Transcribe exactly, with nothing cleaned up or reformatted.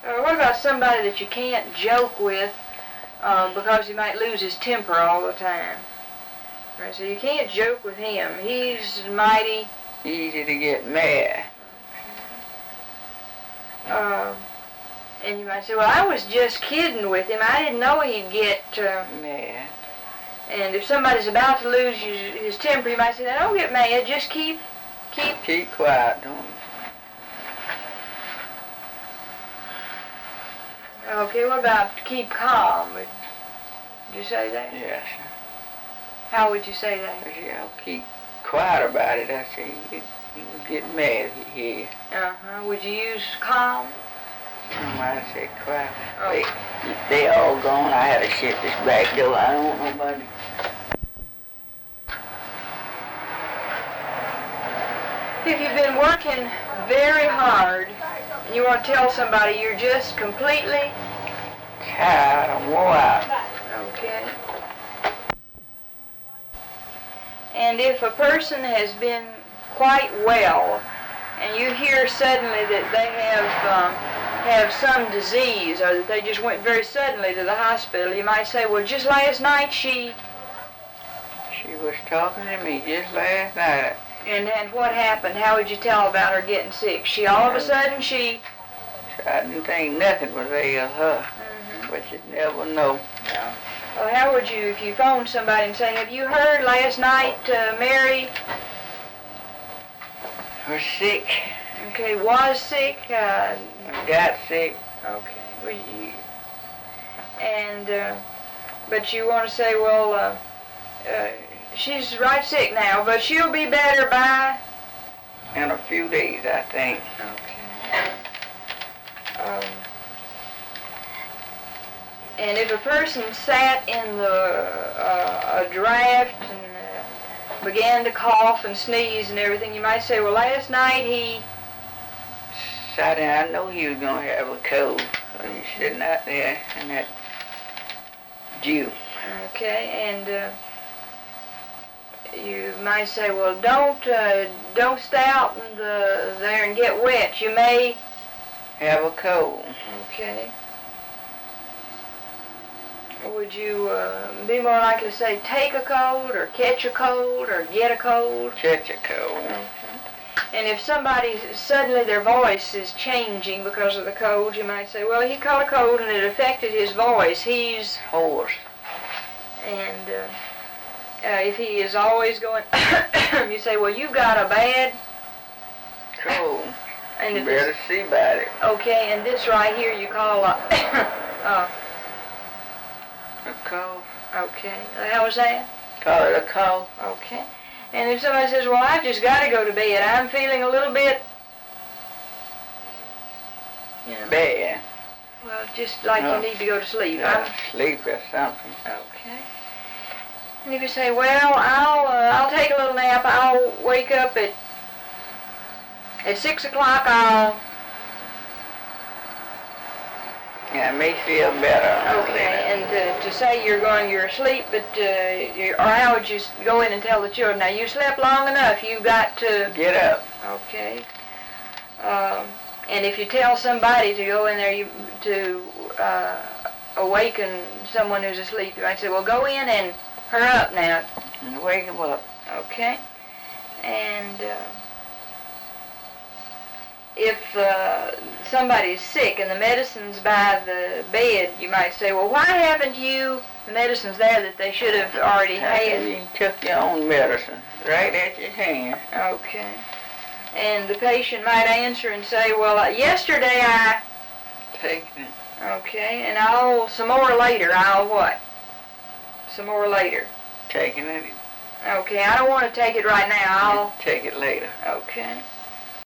Uh, what about somebody that you can't joke with uh, because he might lose his temper all the time? Right, so you can't joke with him. He's mighty easy to get mad. Uh, and you might say, well, I was just kidding with him. I didn't know he'd get uh, mad. And if somebody's about to lose his, his temper, you might say, now, don't get mad. Just keep, keep, keep quiet. Don't. Okay, what about keep calm? Would you say that? Yes. How would you say that? Yeah, I'll keep quiet about it. I say, you get mad if you hear. Uh-huh. Would you use calm? Um, I say quiet. Oh. They, they all gone. I had to shut this back door. I don't want nobody. If you've been working very hard and you want to tell somebody you're just completely tired, I'm wore out. Okay. And if a person has been quite well and you hear suddenly that they have um, have some disease or that they just went very suddenly to the hospital, you might say, well, just last night she... She was talking to me just last night. And and what happened? How would you tell about her getting sick? She all of a sudden she... I didn't think nothing was ail her, mm-hmm. but you'd never know. Yeah. Well, how would you, if you phoned somebody and say, have you heard last night uh, Mary was sick? Okay, was sick? Uh, got sick. Okay. Well, you, and, uh, but you want to say, well, uh, uh, she's right sick now, but she'll be better by? In a few days, I think. Okay. Um, and if a person sat in the uh, a draft and uh, began to cough and sneeze and everything, you might say, well, last night he... Sat down. I know he was going to have a cold. So he's sitting out there in that dew. Okay, and uh, you might say, well, don't uh, don't stay out in the, there and get wet. You may... have a cold. Okay. Would you uh, be more likely to say take a cold or catch a cold or get a cold? Catch a cold. Okay. And if somebody, suddenly their voice is changing because of the cold, you might say, well, he caught a cold and it affected his voice. He's hoarse. And uh, uh, if he is always going, you say, well, you got a bad cold. And you better see about it. Okay, and this right here you call a... uh, a cold. Okay, how was that? Call it a cold. Okay. And if somebody says, well, I've just got to go to bed, I'm feeling a little bit... You know, bad. Well, just like no. you need to go to sleep. No, sleep or something. Okay. And if you say, well, I'll uh, I'll take a little nap, I'll wake up at at six o'clock, I'll... Yeah, it may feel better. Okay, and uh, to say you're going, you're asleep, but uh, you're, or how would you go in and tell the children, now you slept long enough, you've got to... Get up. Okay. Um, and if you tell somebody to go in there you, to uh, awaken someone who's asleep, you might say, well, go in and hurry up now. And wake them up. Okay. And... Uh, if uh, somebody's sick and the medicine's by the bed, you might say, well, why haven't you, the medicine's there that they should have already had? You took your own medicine right at your hand. Okay. And the patient might answer and say, well, uh, yesterday I... Taken it. Okay, and I'll, some more later, I'll what? Some more later. Taking it. Okay, I don't want to take it right now, I'll... Take it later. Okay.